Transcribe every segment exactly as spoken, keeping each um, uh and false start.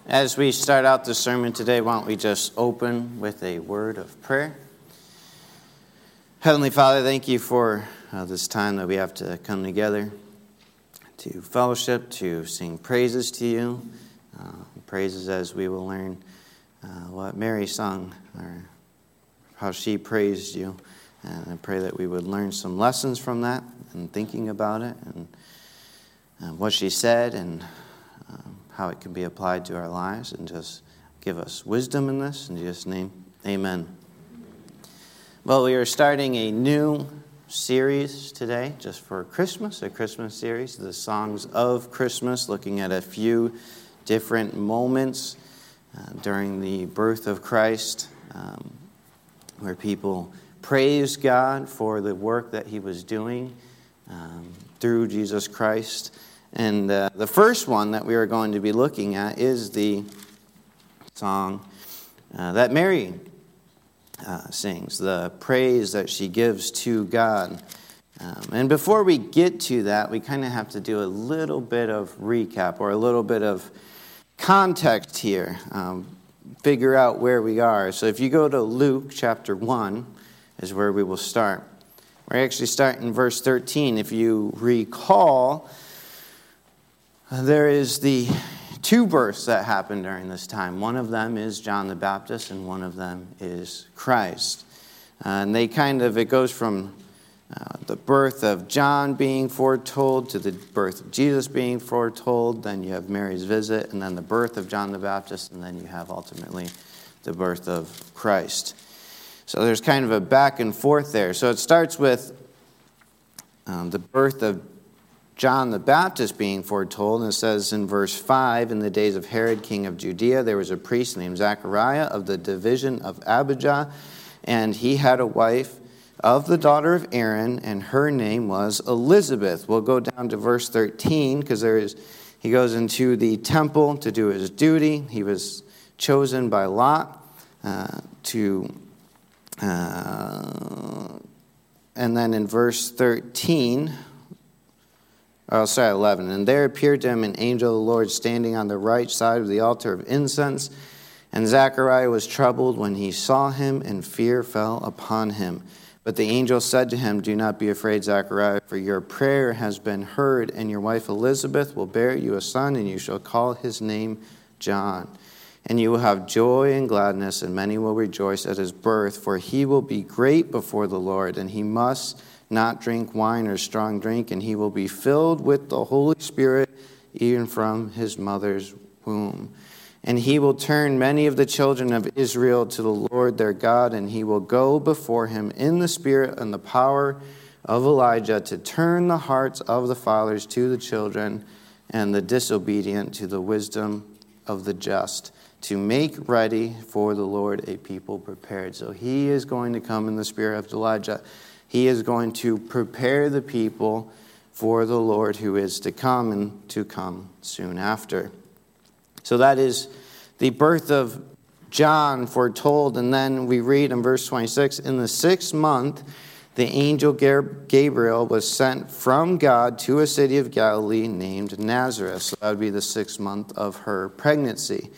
As we start out the sermon today, why don't we just open with a word of prayer? Heavenly Father, thank you for uh, this time that we have to come together to fellowship, to sing praises to you. Uh, praises as we will learn uh, what Mary sung, or how she praised you. And I pray that we would learn some lessons from that and thinking about it and uh, what she said and um, how it can be applied to our lives, and just give us wisdom in this. In Jesus' name, amen. Well, we are starting a new series today just for Christmas, a Christmas series, the Songs of Christmas, looking at a few different moments uh, during the birth of Christ um, where people praise God for the work that he was doing um, through Jesus Christ. And uh, the first one that we are going to be looking at is the song uh, that Mary uh, sings, the praise that she gives to God. Um, and before we get to that, we kind of have to do a little bit of recap or a little bit of context here, um, figure out where we are. So if you go to Luke chapter one is where we will start. We actually start in verse thirteen. If you recall, there is the two births that happened during this time. One of them is John the Baptist, and one of them is Christ. Uh, and they kind of, it goes from uh, the birth of John being foretold to the birth of Jesus being foretold. Then you have Mary's visit, and then the birth of John the Baptist, and then you have ultimately the birth of Christ. So there's kind of a back and forth there. So it starts with um, the birth of John the Baptist being foretold, and it says in verse five, in the days of Herod, king of Judea, there was a priest named Zechariah of the division of Abijah, and he had a wife of the daughter of Aaron, and her name was Elizabeth. We'll go down to verse thirteen, because there is, he goes into the temple to do his duty. He was chosen by Lot uh, to, uh, and then in verse thirteen, Oh, sorry, eleven. And there appeared to him an angel of the Lord standing on the right side of the altar of incense. And Zechariah was troubled when he saw him, and fear fell upon him. But the angel said to him, "Do not be afraid, Zechariah, for your prayer has been heard, and your wife Elizabeth will bear you a son, and you shall call his name John. And you will have joy and gladness, and many will rejoice at his birth, for he will be great before the Lord, and he must not drink wine or strong drink, and he will be filled with the Holy Spirit even from his mother's womb. And he will turn many of the children of Israel to the Lord their God, and he will go before him in the spirit and the power of Elijah to turn the hearts of the fathers to the children and the disobedient to the wisdom of the just, to make ready for the Lord a people prepared." So he is going to come in the spirit of Elijah. He is going to prepare the people for the Lord who is to come and to come soon after. So that is the birth of John foretold. And then we read in verse twenty-six, in the sixth month, the angel Gabriel was sent from God to a city of Galilee named Nazareth. So that would be the sixth month of her pregnancy.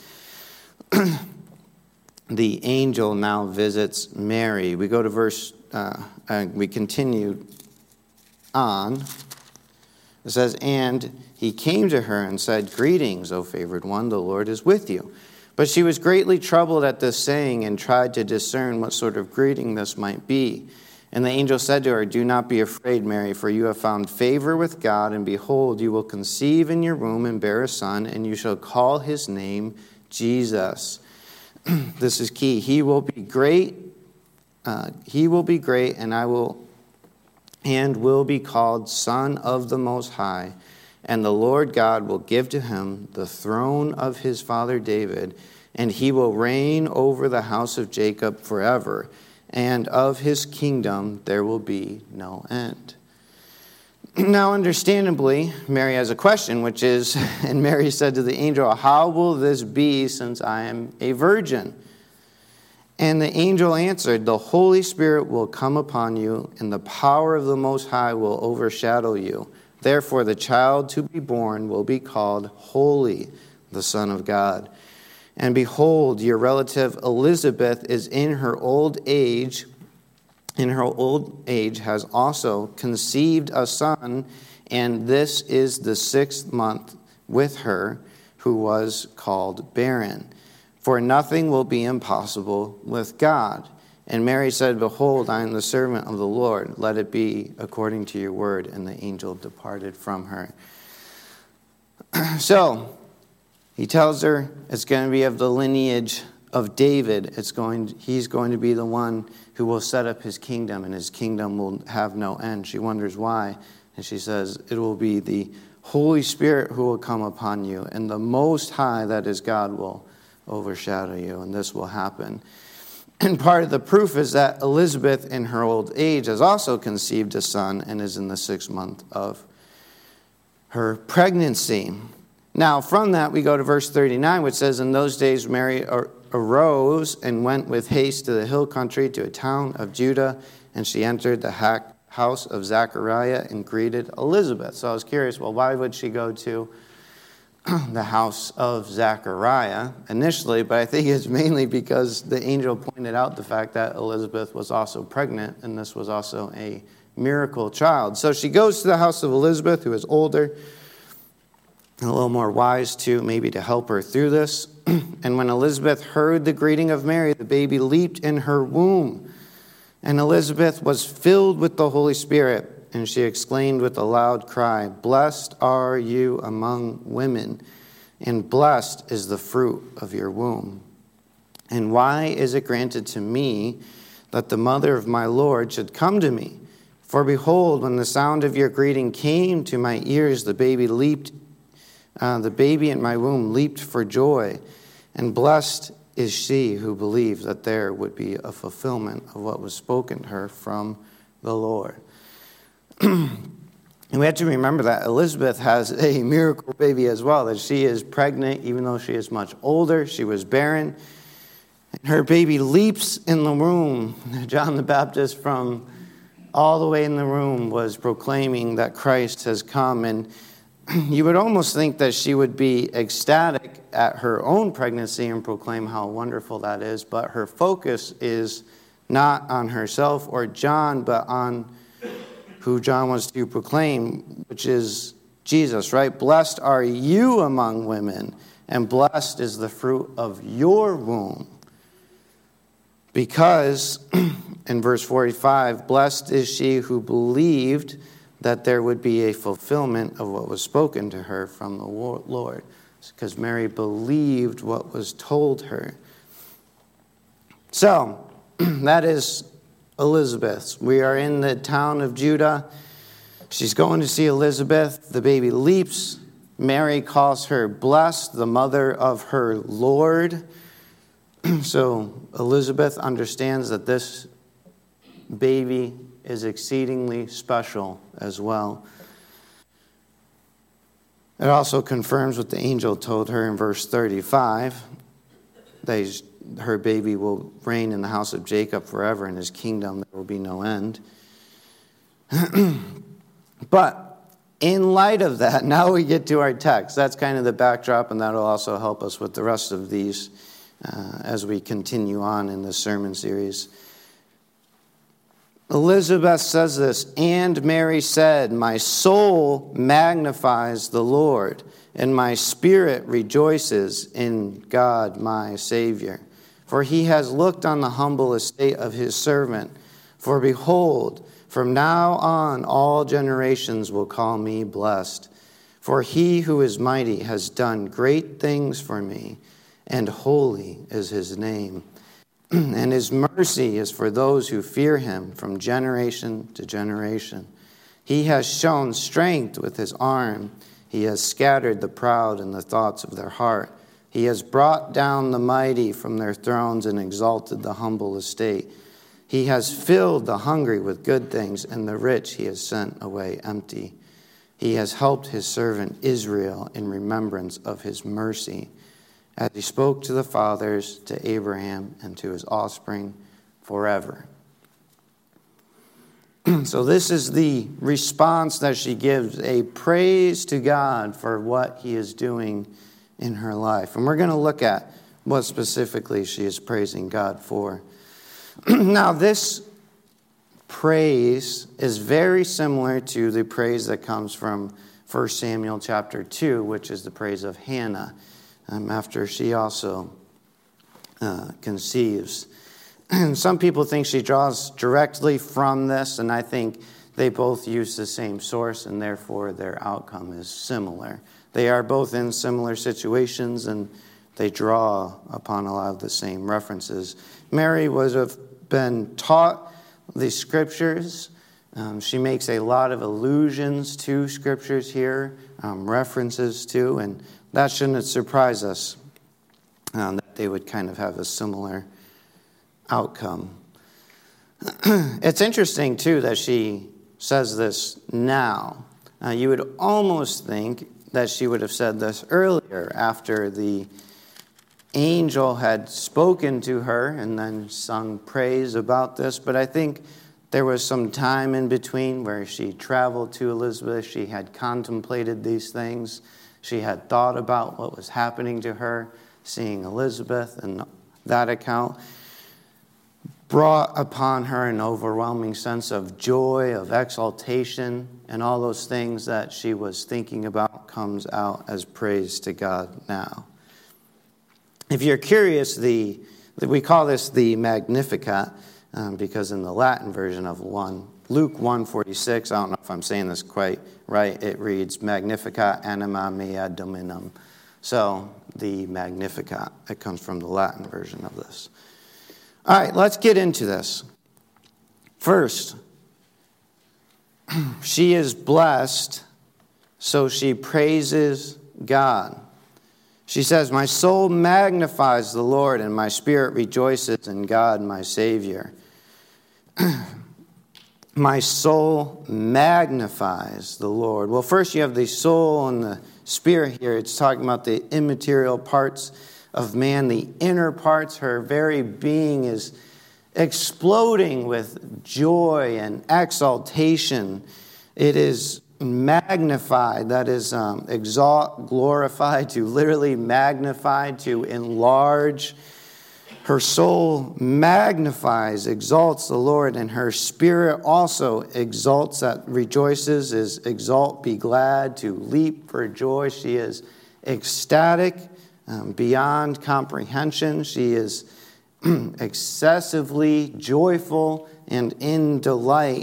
The angel now visits Mary. We go to verse Uh, uh, we continue on. It says, and he came to her and said, "Greetings, O favored one, the Lord is with you." But she was greatly troubled at this saying and tried to discern what sort of greeting this might be. And the angel said to her, "Do not be afraid, Mary, for you have found favor with God, and behold, you will conceive in your womb and bear a son, and you shall call his name Jesus." This is key. He will be great. Uh, he will be great, and I will, and will be called Son of the Most High. And the Lord God will give to him the throne of his father David, and he will reign over the house of Jacob forever, and of his kingdom there will be no end. Now, understandably, Mary has a question, which is, and Mary said to the angel, "How will this be, since I am a virgin?" And the angel answered, "The Holy Spirit will come upon you, and the power of the Most High will overshadow you. Therefore, the child to be born will be called Holy, the Son of God. And behold, your relative Elizabeth is in her old age, in her old age has also conceived a son, and this is the sixth month with her, who was called barren. For nothing will be impossible with God. And Mary said, behold, I am the servant of the Lord. Let it be according to your word. And the angel departed from her. So, he tells her it's going to be of the lineage of David. It's going. He's going to be the one who will set up his kingdom, and his kingdom will have no end. She wonders why. And she says, it will be the Holy Spirit who will come upon you, and the Most High, that is God, will overshadow you, and this will happen. And part of the proof is that Elizabeth, in her old age, has also conceived a son and is in the sixth month of her pregnancy. Now, from that, we go to verse thirty-nine, which says, in those days Mary arose and went with haste to the hill country, to a town of Judah, and she entered the house of Zechariah and greeted Elizabeth. So I was curious, well, why would she go to the house of Zechariah initially? But I think it's mainly because the angel pointed out the fact that Elizabeth was also pregnant, and this was also a miracle child. So she goes to the house of Elizabeth, who is older, a little more wise too, maybe to help her through this. And when Elizabeth heard the greeting of Mary, the baby leaped in her womb. And Elizabeth was filled with the Holy Spirit, and she exclaimed with a loud cry, blessed are you among women, and blessed is the fruit of your womb. And why is it granted to me that the mother of my Lord should come to me? For behold, when the sound of your greeting came to my ears, the baby leaped Uh, the baby in my womb leaped for joy, and blessed is she who believed that there would be a fulfillment of what was spoken to her from the Lord. And we have to remember that Elizabeth has a miracle baby as well, that she is pregnant, even though she is much older. She was barren. And her baby leaps in the womb. John the Baptist, from all the way in the room, was proclaiming that Christ has come. And you would almost think that she would be ecstatic at her own pregnancy and proclaim how wonderful that is, but her focus is not on herself or John, but on who John wants to proclaim, which is Jesus, right? Blessed are you among women, and blessed is the fruit of your womb. Because, in verse forty-five, blessed is she who believed that there would be a fulfillment of what was spoken to her from the Lord. Because Mary believed what was told her. So, that is Elizabeth. We are in the town of Judah. She's going to see Elizabeth. The baby leaps. Mary calls her blessed, the mother of her Lord. So, Elizabeth understands that this baby is exceedingly special as well. It also confirms what the angel told her in verse thirty-five, that her baby will reign in the house of Jacob forever. In his kingdom there will be no end. But in light of that, now we get to our text. That's kind of the backdrop, and that'll also help us with the rest of these uh, as we continue on in this sermon series. Elizabeth says this, and Mary said, my soul magnifies the Lord, and my spirit rejoices in God my Savior. For he has looked on the humble estate of his servant. For behold, from now on all generations will call me blessed. For he who is mighty has done great things for me, and holy is his name. And his mercy is for those who fear him from generation to generation. He has shown strength with his arm. He has scattered the proud in the thoughts of their heart. He has brought down the mighty from their thrones and exalted the humble estate. He has filled the hungry with good things, and the rich he has sent away empty. He has helped his servant Israel in remembrance of his mercy, as he spoke to the fathers, to Abraham, and to his offspring forever. So this is the response that she gives, a praise to God for what he is doing in her life. And we're going to look at what specifically she is praising God for. Now, this praise is very similar to the praise that comes from First Samuel chapter two, which is the praise of Hannah, um, after she also uh, conceives. And some people think she draws directly from this, and I think they both use the same source, and therefore their outcome is similar. They are both in similar situations, and they draw upon a lot of the same references. Mary would have been taught the scriptures. Um, she makes a lot of allusions to scriptures here, um, references to, and that shouldn't surprise us um, that they would kind of have a similar outcome. It's interesting, too, that she says this now. Uh, you would almost think that she would have said this earlier, after the angel had spoken to her and then sung praise about this. But I think there was some time in between where she traveled to Elizabeth. She had contemplated these things. She had thought about what was happening to her, seeing Elizabeth, and that account brought upon her an overwhelming sense of joy, of exaltation, and all those things that she was thinking about comes out as praise to God now. If you're curious, the we call this the Magnificat, um, because in the Latin version of one, Luke one forty-six, I don't know if I'm saying this quite right, it reads, Magnificat anima mea dominum. So, the Magnificat, it comes from the Latin version of this. All right, let's get into this. First, she is blessed, so she praises God. She says, my soul magnifies the Lord, and my spirit rejoices in God, my Savior. My soul magnifies the Lord. Well, first you have the soul and the spirit here. It's talking about the immaterial parts of man, the inner parts. Her very being is exploding with joy and exaltation. It is magnified, that is um, exalt, glorified, to literally magnify, to enlarge. Her soul magnifies, exalts the Lord, and her spirit also exalts, that rejoices, is exalt, be glad, to leap for joy. She is ecstatic, um, beyond comprehension. She is excessively joyful and in delight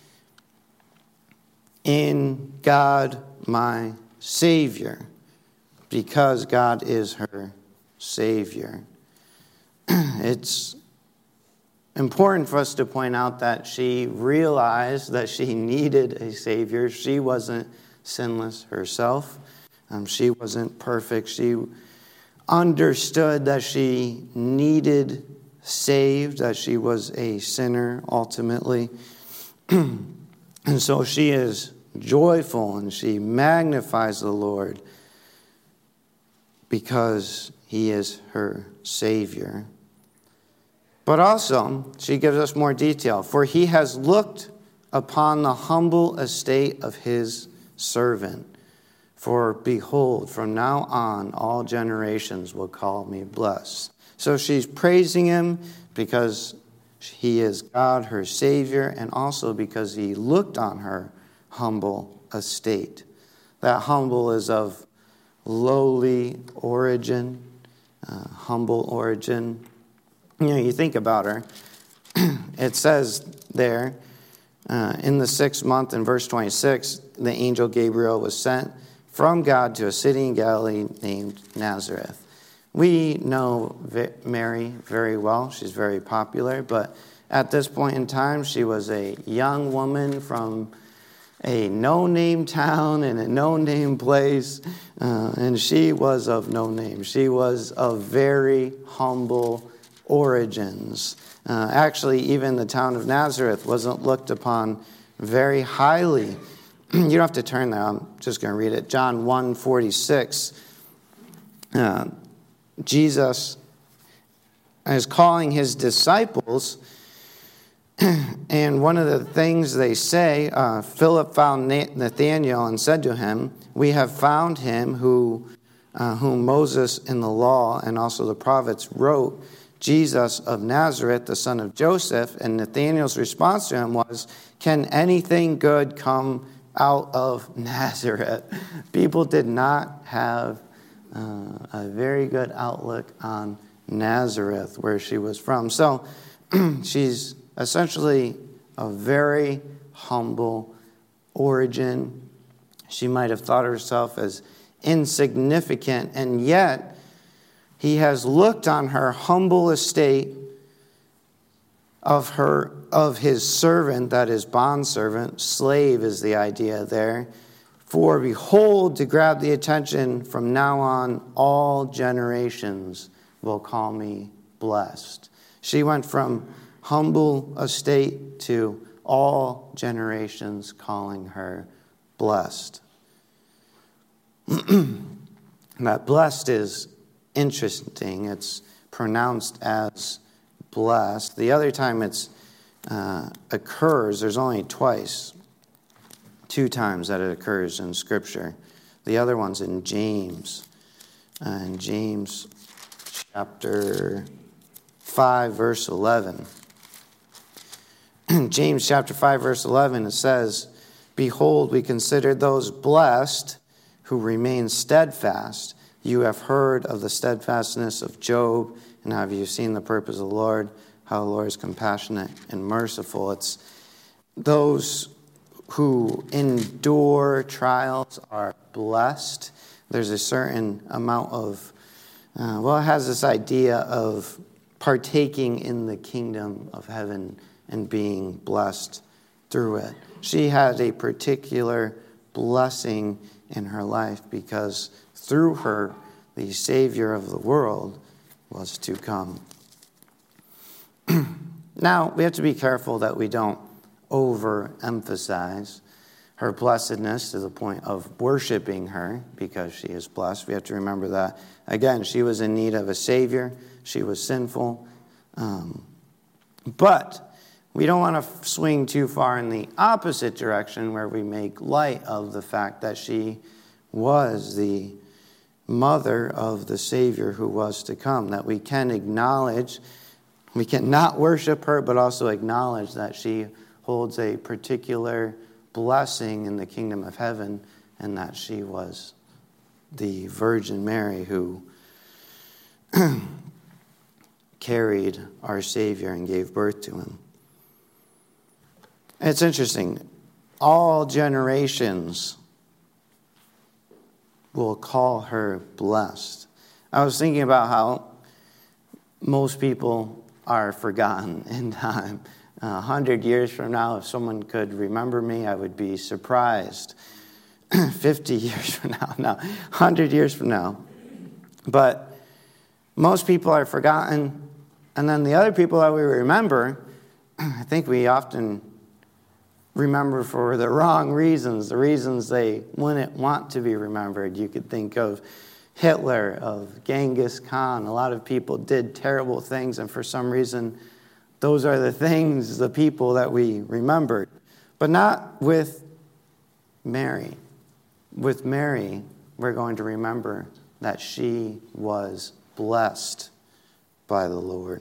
in God, my Savior, because God is her Savior. It's important for us to point out that she realized that she needed a Savior. She wasn't sinless herself. Um, she wasn't perfect. She understood that she needed saved, that she was a sinner ultimately. And so she is joyful and she magnifies the Lord because he is her Savior. But also, she gives us more detail. For he has looked upon the humble estate of his servant. For behold, from now on, all generations will call me blessed. So she's praising him because he is God, her Savior, and also because he looked on her humble estate. That humble is of lowly origin, uh, humble origin. You know, you think about her. It says there, uh, in the sixth month, in verse twenty-six, the angel Gabriel was sent from God to a city in Galilee named Nazareth. We know Mary very well. She's very popular, but at this point in time, she was a young woman from a no-name town in a no-name place, uh, and she was of no name. She was of very humble origins. Uh, actually, even the town of Nazareth wasn't looked upon very highly. You don't have to turn there. I'm just going to read it. John one forty-six. Uh, Jesus is calling his disciples, and one of the things they say, uh, Philip found Nathanael and said to him, we have found him who uh, whom Moses in the law and also the prophets wrote, Jesus of Nazareth, the son of Joseph. And Nathanael's response to him was, can anything good come out of Nazareth? People did not have uh, a very good outlook on Nazareth, where she was from. So she's essentially a very humble origin. She might have thought of herself as insignificant, and yet he has looked on her humble estate of her of his servant, that is bondservant, slave is the idea there. For behold, to grab the attention, from now on all generations will call me blessed. She went from humble estate to all generations calling her blessed. That blessed is interesting. It's pronounced as blessed. The other time it's uh, occurs, there's only twice, two times that it occurs in Scripture. The other one's in James. Uh, in James chapter five, verse eleven. In James chapter five, verse eleven, it says, behold, we consider those blessed who remain steadfast. You have heard of the steadfastness of Job, and have you seen the purpose of the Lord, how the Lord is compassionate and merciful. It's those who endure trials are blessed. There's a certain amount of, uh, well, it has this idea of partaking in the kingdom of heaven and being blessed through it. She had a particular blessing in her life because through her, the Savior of the world was to come. Now, we have to be careful that we don't overemphasize her blessedness to the point of worshiping her because she is blessed. We have to remember that, again, she was in need of a Savior. She was sinful. Um, but we don't want to swing too far in the opposite direction where we make light of the fact that she was the mother of the Savior who was to come, that we can acknowledge, we can not worship her, but also acknowledge that she holds a particular blessing in the kingdom of heaven, and that she was the Virgin Mary who carried our Savior and gave birth to him. It's interesting. All generations will call her blessed. I was thinking about how most people are forgotten in time. A hundred years from now, if someone could remember me, I would be surprised. Fifty years from now, no, a hundred years from now. But most people are forgotten. And then the other people that we remember, I think we often remember for the wrong reasons, the reasons they wouldn't want to be remembered. You could think of Hitler, of Genghis Khan. A lot of people did terrible things, and for some reason, those are the things, the people that we remembered. But not with Mary. With Mary, we're going to remember that she was blessed by the Lord.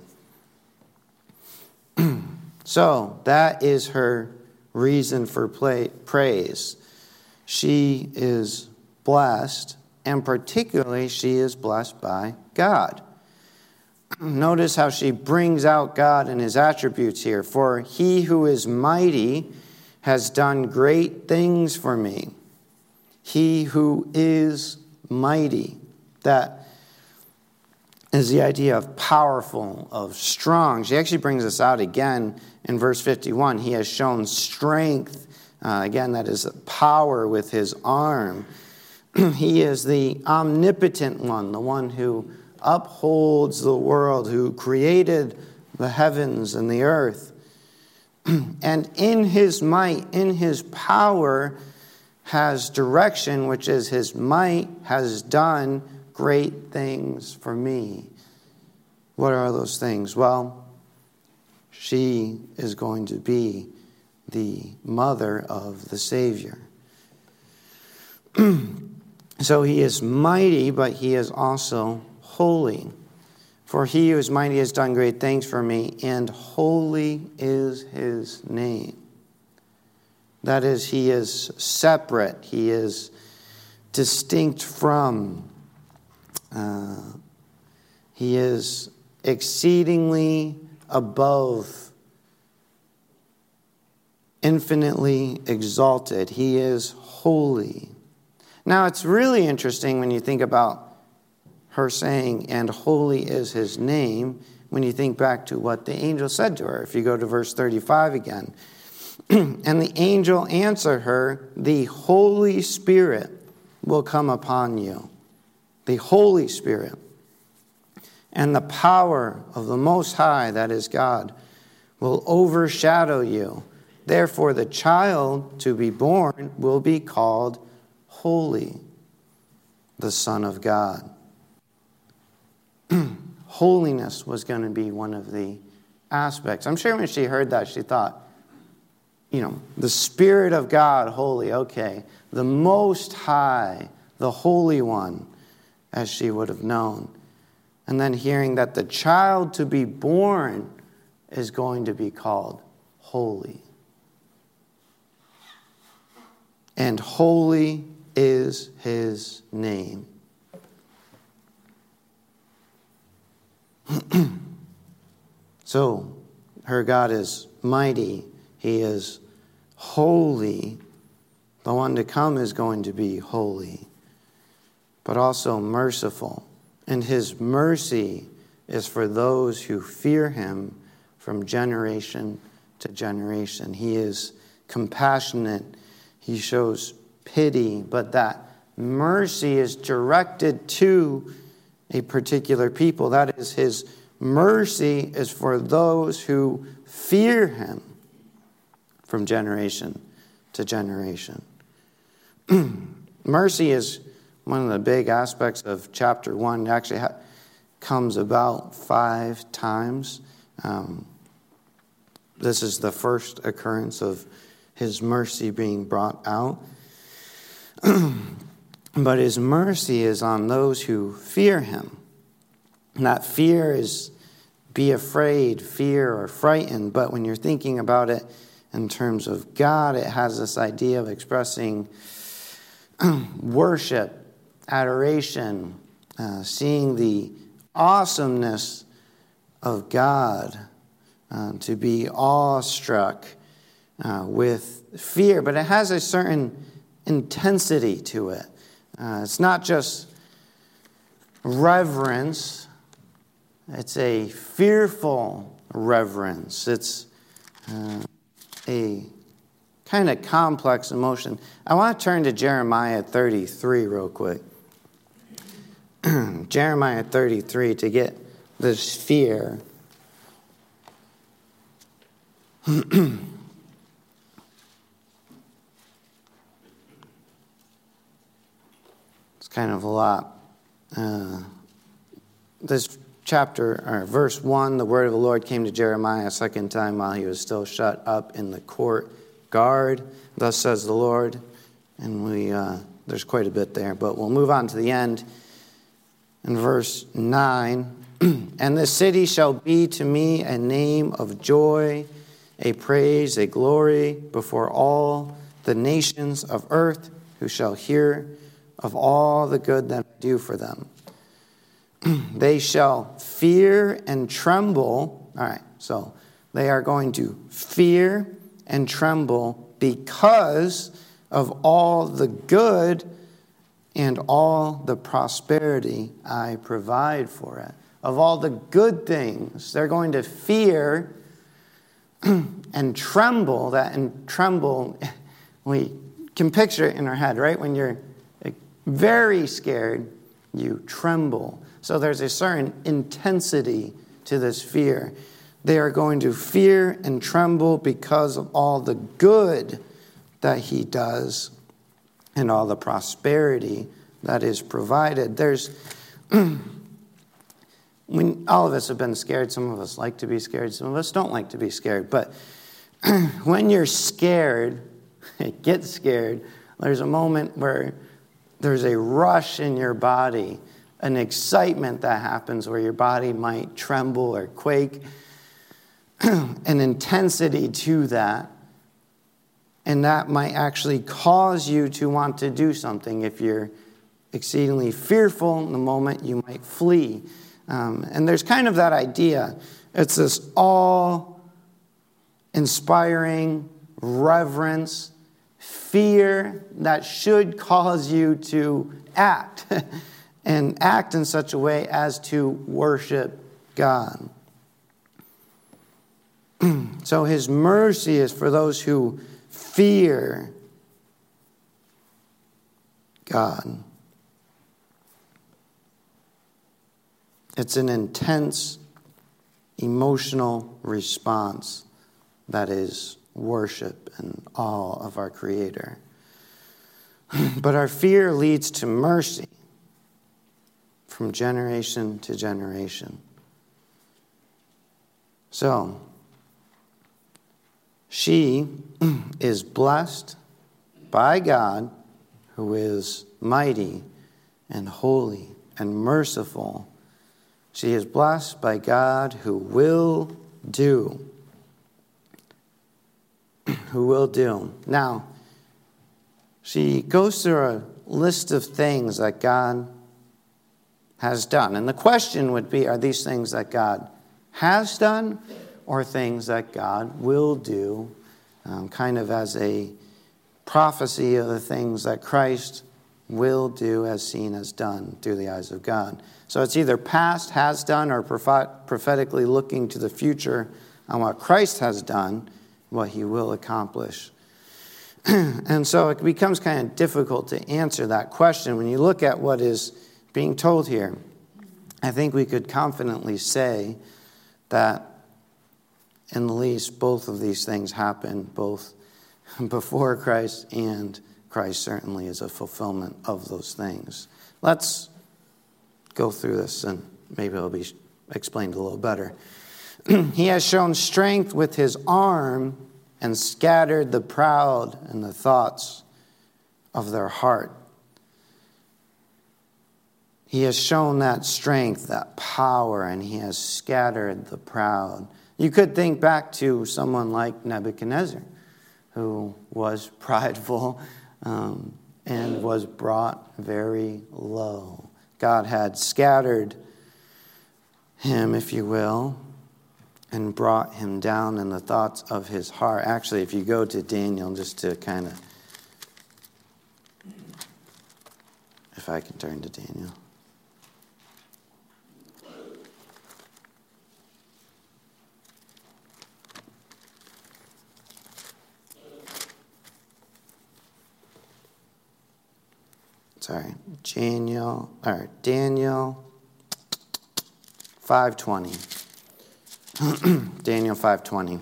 So, that is her reason for play, praise. She is blessed, and particularly she is blessed by God. Notice how she brings out God and his attributes here. For he who is mighty has done great things for me. He who is mighty. That is the idea of powerful, of strong. She actually brings this out again in verse fifty-one. He has shown strength. Uh, again, that is power with his arm. He is the omnipotent one, the one who upholds the world, who created the heavens and the earth. And in his might, in his power, has direction, which is his might, has done great things for me. What are those things? Well, she is going to be the mother of the Savior. So he is mighty, but he is also holy. For he who is mighty has done great things for me, and holy is his name. That is, he is separate. He is distinct from. Uh, he is exceedingly above, infinitely exalted. He is holy. Now, it's really interesting when you think about her saying, and holy is his name, when you think back to what the angel said to her. If you go to verse thirty-five again. And the angel answered her, the Holy Spirit will come upon you. The Holy Spirit. And the power of the Most High, that is God, will overshadow you. Therefore, the child to be born will be called Holy, the Son of God. Holiness was going to be one of the aspects. I'm sure when she heard that, she thought, you know, the Spirit of God, holy, okay. The Most High, the Holy One, as she would have known. And then hearing that the child to be born is going to be called holy. And holy is his name. So, her God is mighty. He is holy. The one to come is going to be holy, but also merciful. And his mercy is for those who fear him from generation to generation. He is compassionate. He shows pity, but that mercy is directed to a particular people. That is, his mercy is for those who fear him from generation to generation. Mercy is one of the big aspects of chapter one. It actually ha- comes about five times. Um, this is the first occurrence of his mercy being brought out. But his mercy is on those who fear him. And that fear is be afraid, fear, or frightened. But when you're thinking about it in terms of God, it has this idea of expressing worship, adoration, uh, seeing the awesomeness of God, uh, to be awestruck uh, with fear. But it has a certain intensity to it. Uh, it's not just reverence. It's a fearful reverence. It's uh, a kind of complex emotion. I want to turn to Jeremiah thirty-three real quick. Jeremiah thirty-three, to get this fear. It's kind of a lot. Uh, this chapter, or verse one, the word of the Lord came to Jeremiah a second time while he was still shut up in the court guard. Thus says the Lord. And we uh, there's quite a bit there, but we'll move on to the end. In verse nine, and the city shall be to me a name of joy, a praise, a glory before all the nations of earth, who shall hear of all the good that I do for them. They shall fear and tremble. All right, so they are going to fear and tremble because of all the good and all the prosperity I provide for it. Of all the good things, they're going to fear and tremble. That and tremble, we can picture it in our head, right? When you're very scared, you tremble. So there's a certain intensity to this fear. They are going to fear and tremble because of all the good that he does and all the prosperity that is provided. There's, when all of us have been scared, some of us like to be scared, some of us don't like to be scared. But when you're scared, get scared, there's a moment where there's a rush in your body, an excitement that happens where your body might tremble or quake, an intensity to that. And that might actually cause you to want to do something. If you're exceedingly fearful in the moment, you might flee. Um, and there's kind of that idea. It's this awe-inspiring reverence, fear that should cause you to act. And act in such a way as to worship God. So his mercy is for those who fear God. It's an intense emotional response that is worship and awe of our Creator. But our fear leads to mercy from generation to generation. So, she is blessed by God, who is mighty and holy and merciful. She is blessed by God who will do. Who will do. Now, she goes through a list of things that God has done. And the question would be, are these things that God has done or things that God will do, um, kind of as a prophecy of the things that Christ will do as seen as done through the eyes of God. So it's either past, has done, or prophetically looking to the future on what Christ has done, what he will accomplish. And so it becomes kind of difficult to answer that question. When you look at what is being told here, I think we could confidently say that in the least both of these things happen both before Christ, and Christ certainly is a fulfillment of those things. Let's go through this and maybe it'll be explained a little better. He has shown strength with his arm and scattered the proud in the thoughts of their heart. He has shown that strength, that power, and he has scattered the proud. You could think back to someone like Nebuchadnezzar, who was prideful um, and was brought very low. God had scattered him, if you will, and brought him down in the thoughts of his heart. Actually, if you go to Daniel, just to kind of, if I can turn to Daniel. Sorry, Daniel, or Daniel five twenty. Daniel five twenty.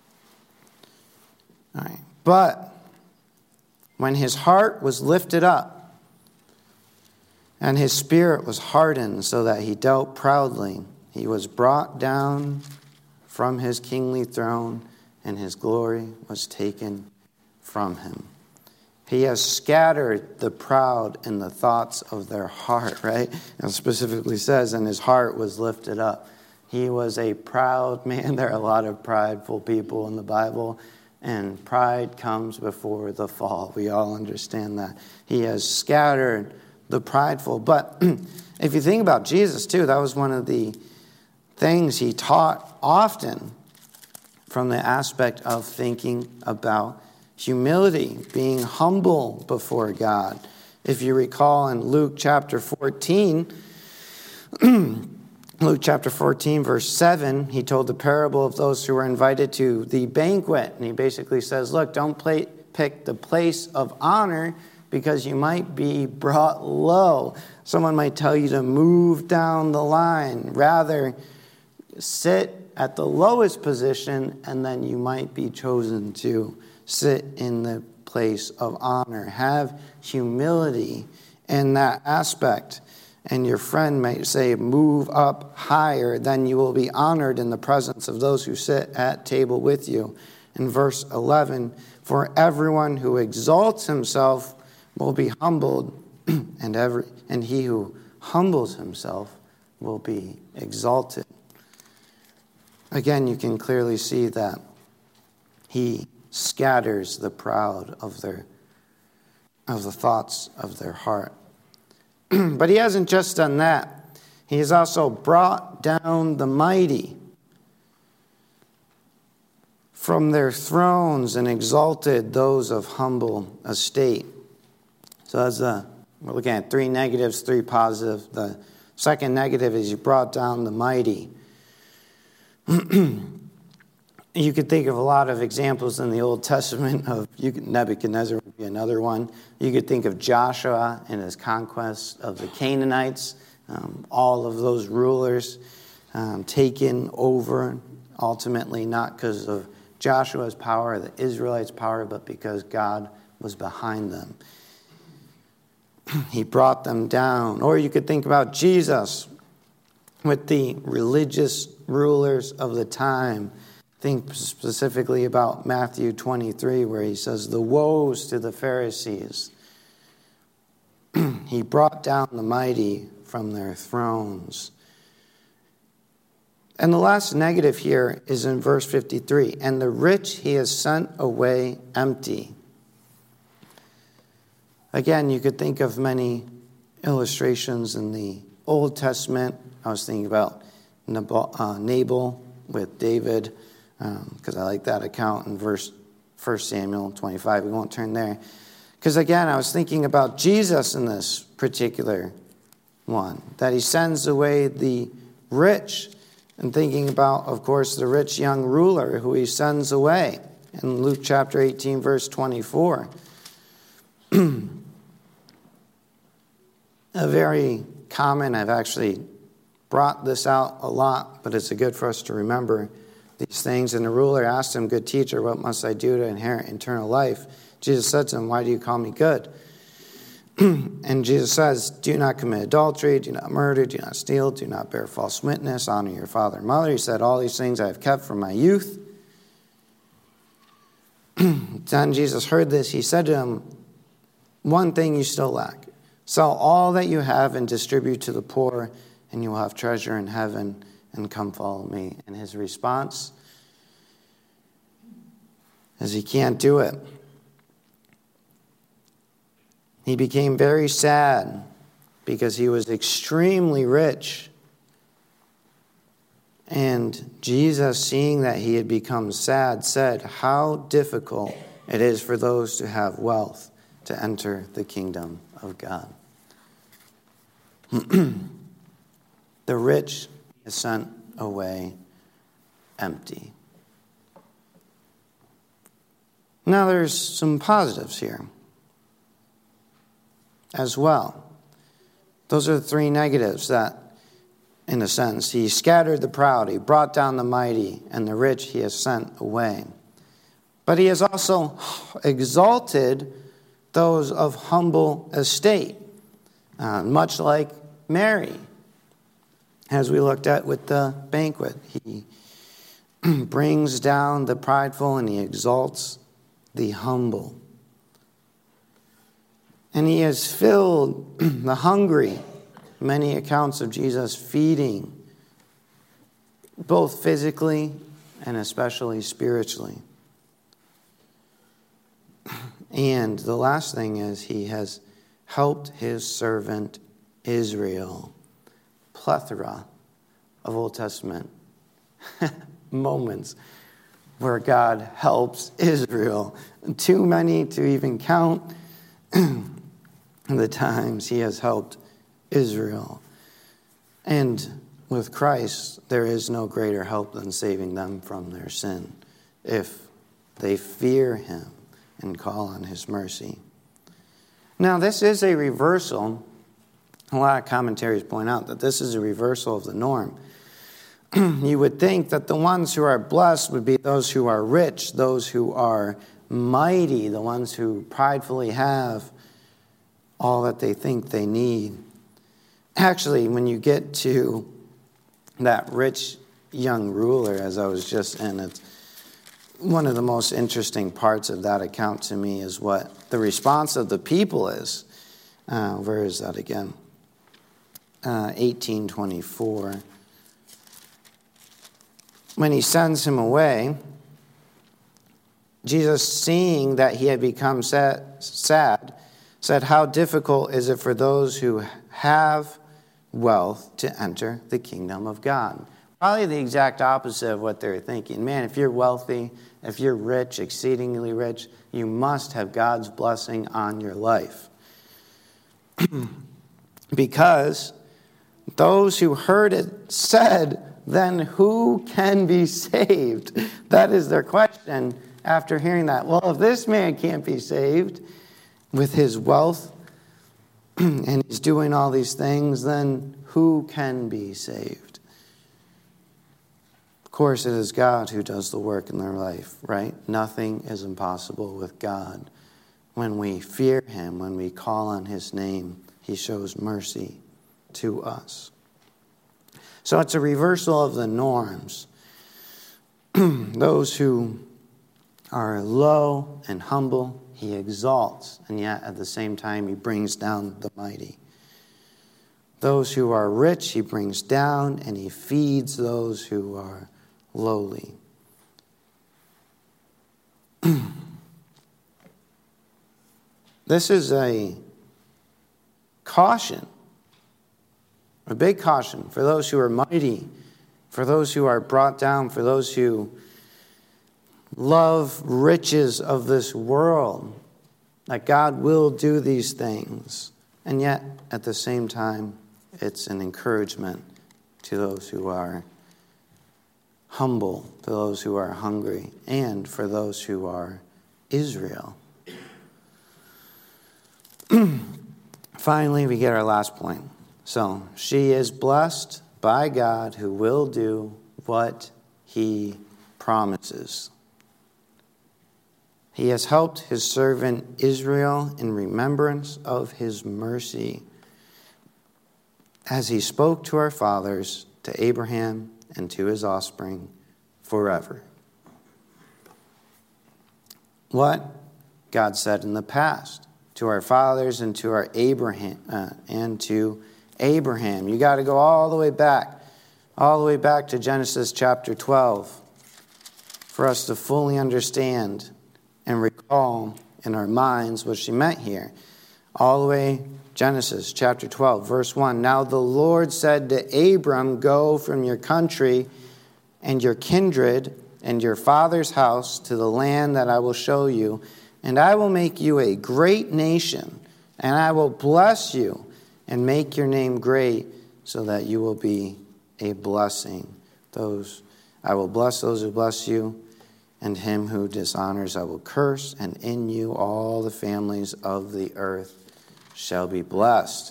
All right. But when his heart was lifted up and his spirit was hardened so that he dealt proudly, he was brought down from his kingly throne and his glory was taken from him. He has scattered the proud in the thoughts of their heart, right? And specifically says, and his heart was lifted up. He was a proud man. There are a lot of prideful people in the Bible, and pride comes before the fall. We all understand that. He has scattered the prideful. But if you think about Jesus, too, that was one of the things he taught often from the aspect of thinking about humility, being humble before God. If you recall in Luke chapter fourteen, Luke chapter fourteen, verse seven, he told the parable of those who were invited to the banquet. And he basically says, look, don't play, pick the place of honor because you might be brought low. Someone might tell you to move down the line. Rather, sit at the lowest position and then you might be chosen to sit in the place of honor. Have humility in that aspect. And your friend might say, move up higher, then you will be honored in the presence of those who sit at table with you. In verse eleven, for everyone who exalts himself will be humbled, and every and he who humbles himself will be exalted. Again, you can clearly see that he scatters the proud of their of the thoughts of their heart. But he hasn't just done that. He has also brought down the mighty from their thrones and exalted those of humble estate. So that's a, we're looking at three negatives, three positive. The second negative is he brought down the mighty. You could think of a lot of examples in the Old Testament of you could, Nebuchadnezzar would be another one. You could think of Joshua and his conquest of the Canaanites. Um, all of those rulers um, taken over, ultimately not because of Joshua's power, the Israelites' power, but because God was behind them. He brought them down. Or you could think about Jesus with the religious rulers of the time. Think specifically about Matthew twenty-three, where he says, the woes to the Pharisees. He brought down the mighty from their thrones. And the last negative here is in verse fifty-three. And the rich he has sent away empty. Again, you could think of many illustrations in the Old Testament. I was thinking about Nabal, uh, Nabal with David, because um, I like that account in verse First Samuel twenty-five. We won't turn there. Because again, I was thinking about Jesus in this particular one, that he sends away the rich, and thinking about, of course, the rich young ruler who he sends away in Luke chapter eighteen, verse twenty-four. A very common, I've actually brought this out a lot, but it's good for us to remember these things. And the ruler asked him, good teacher, what must I do to inherit eternal life? Jesus said to him, why do you call me good? And Jesus says, do not commit adultery, do not murder, do not steal, do not bear false witness, honor your father and mother. He said, all these things I have kept from my youth. Then Jesus heard this. He said to him, one thing you still lack. Sell all that you have and distribute to the poor, and you will have treasure in heaven, and come follow me. And his response is he can't do it. He became very sad because he was extremely rich. And Jesus, seeing that he had become sad, said, how difficult it is for those to have wealth to enter the kingdom of God. The rich is sent away empty. Now there's some positives here as well. Those are the three negatives that, in a sense, he scattered the proud, he brought down the mighty, and the rich he has sent away. But he has also exalted those of humble estate, uh, much like Mary, as we looked at with the banquet. He brings down the prideful and he exalts the humble. And he has filled the hungry. Many accounts of Jesus feeding, both physically and especially spiritually. And the last thing is he has helped his servant Israel. Plethora of Old Testament moments where God helps Israel. Too many to even count the times he has helped Israel. And with Christ, there is no greater help than saving them from their sin if they fear him and call on his mercy. Now, this is a reversal. A lot of commentaries point out that this is a reversal of the norm. You would think that the ones who are blessed would be those who are rich, those who are mighty, the ones who pridefully have all that they think they need. Actually, when you get to that rich young ruler, as I was just in, it's one of the most interesting parts of that account to me is what the response of the people is. Uh, where is that again? Uh, eighteen twenty-four. When he sends him away, Jesus, seeing that he had become sad, sad, said, "How difficult is it for those who have wealth to enter the kingdom of God?" Probably the exact opposite of what they're thinking. Man, if you're wealthy, if you're rich, exceedingly rich, you must have God's blessing on your life. Because those who heard it said, "Then who can be saved?" That is their question after hearing that. Well, if this man can't be saved with his wealth and he's doing all these things, then who can be saved? Of course, it is God who does the work in their life, right? Nothing is impossible with God. When we fear him, when we call on his name, he shows mercy to us. So it's a reversal of the norms. Those who are low and humble, he exalts, and yet at the same time he brings down the mighty. Those who are rich he brings down, and he feeds those who are lowly. This is a caution, a big caution for those who are mighty, for those who are brought down, for those who love riches of this world, that God will do these things. And yet, at the same time, it's an encouragement to those who are humble, to those who are hungry, and for those who are Israel. Finally, we get our last point. So, she is blessed by God who will do what he promises. He has helped his servant Israel in remembrance of his mercy, as he spoke to our fathers, to Abraham and to his offspring forever. What God said in the past to our fathers and to our Abraham uh, and to Abraham. You got to go all the way back, all the way back to Genesis chapter twelve for us to fully understand and recall in our minds what she meant here. All the way, Genesis chapter twelve, verse one. Now the Lord said to Abram, "Go from your country and your kindred and your father's house to the land that I will show you, and I will make you a great nation, and I will bless you and make your name great, so that you will be a blessing. Those I will bless those who bless you, and him who dishonors I will curse, and in you all the families of the earth shall be blessed."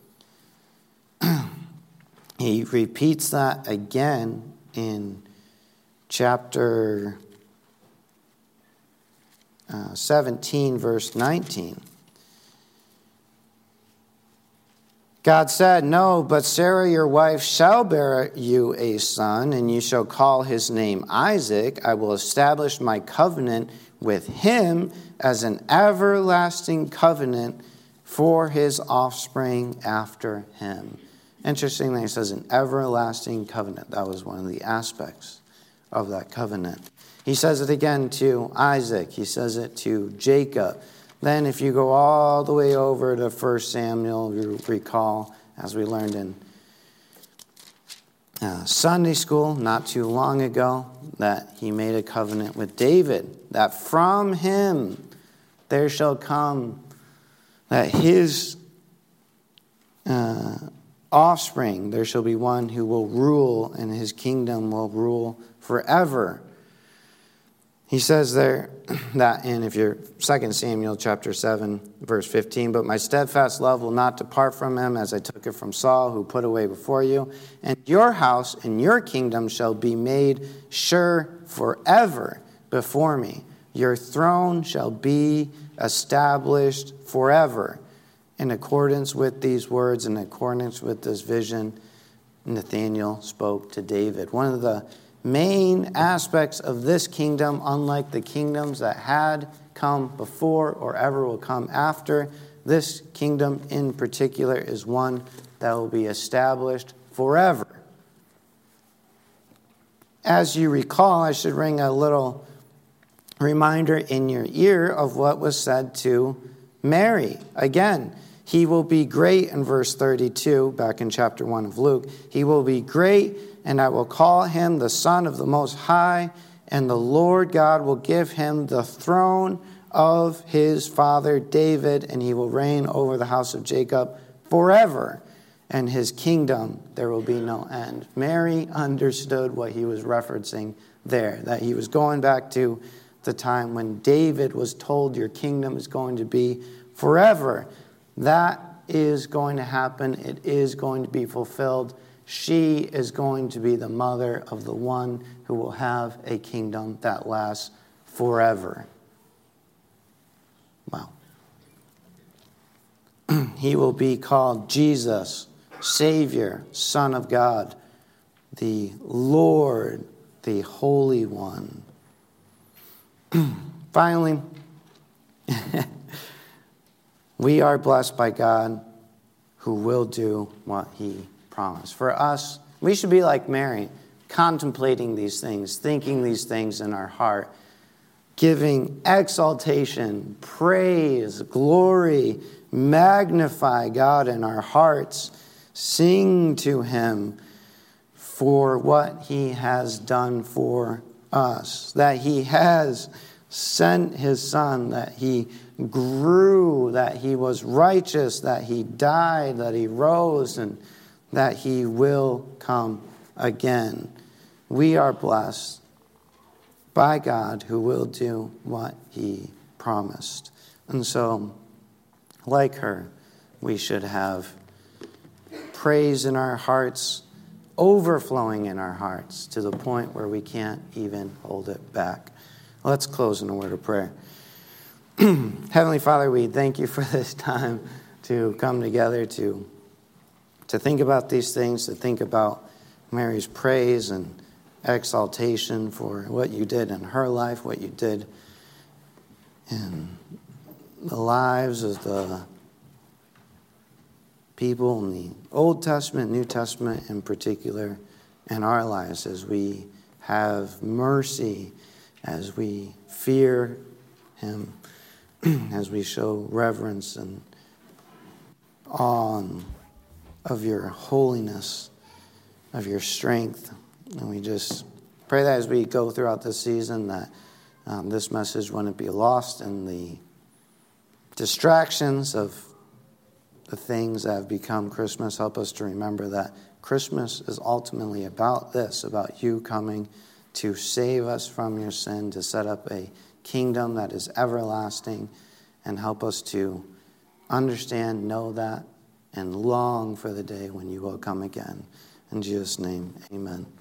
He repeats that again in chapter uh, seventeen, verse nineteen. God said, "No, but Sarah your wife shall bear you a son, and you shall call his name Isaac. I will establish my covenant with him as an everlasting covenant for his offspring after him." Interestingly, it says an everlasting covenant. That was one of the aspects of that covenant. He says it again to Isaac. He says it to Jacob. Then if you go all the way over to First Samuel, you recall, as we learned in uh, Sunday school not too long ago, that he made a covenant with David, that from him there shall come, that his uh, offspring, there shall be one who will rule, and his kingdom will rule forever. He says there that in, if you're Second Samuel chapter seven, verse fifteen, "But my steadfast love will not depart from him, as I took it from Saul, who put away before you. And your house and your kingdom shall be made sure forever before me. Your throne shall be established forever." In accordance with these words, in accordance with this vision, Nathaniel spoke to David. One of the main aspects of this kingdom, unlike the kingdoms that had come before or ever will come after, this kingdom in particular is one that will be established forever. As you recall, I should ring a little reminder in your ear of what was said to Mary. Again, he will be great in verse thirty-two, back in chapter one of Luke. He will be great, and I will call him the Son of the Most High, and the Lord God will give him the throne of his father David, and he will reign over the house of Jacob forever, and his kingdom there will be no end. Mary understood what he was referencing there, that he was going back to the time when David was told, your kingdom is going to be forever. That is going to happen. It is going to be fulfilled. She is going to be the mother of the one who will have a kingdom that lasts forever. Wow. He will be called Jesus, Savior, Son of God, the Lord, the Holy One. Finally, we are blessed by God who will do what he promised. For us, we should be like Mary, contemplating these things, thinking these things in our heart, giving exaltation, praise, glory, magnify God in our hearts, sing to him for what he has done for us, that he has sent his Son, that he grew, that he was righteous, that he died, that he rose, and that he will come again. We are blessed by God who will do what he promised. And so, like her, we should have praise in our hearts, overflowing in our hearts, to the point where we can't even hold it back. Let's close in a word of prayer. Heavenly Father, we thank you for this time to come together to, to think about these things, to think about Mary's praise and exaltation for what you did in her life, what you did in the lives of the people in the Old Testament, New Testament in particular, in our lives as we have mercy, as we fear him, as we show reverence and awe of your holiness, of your strength. And we just pray that as we go throughout this season, that um, this message wouldn't be lost in the distractions of the things that have become Christmas. Help us to remember that Christmas is ultimately about this, about you coming to save us from your sin, to set up a kingdom that is everlasting, and help us to understand, know that, and long for the day when you will come again. In Jesus' name, amen.